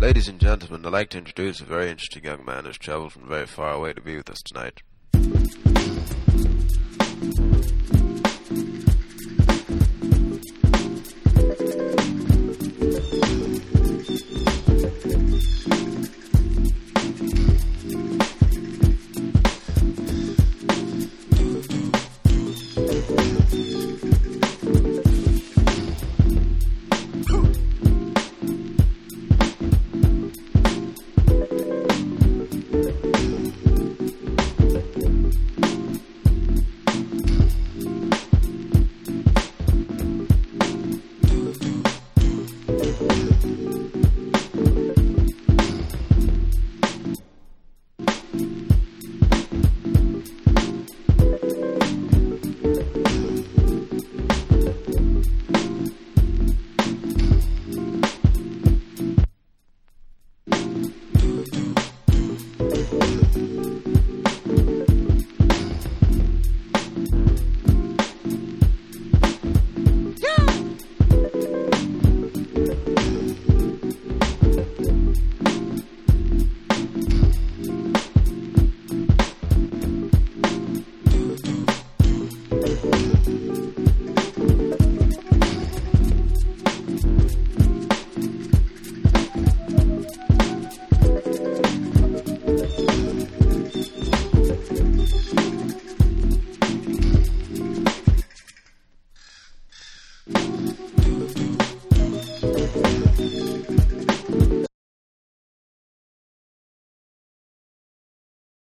Ladies and gentlemen, I'd like to introduce a very interesting young man who's travelled from very far away to be with us tonight.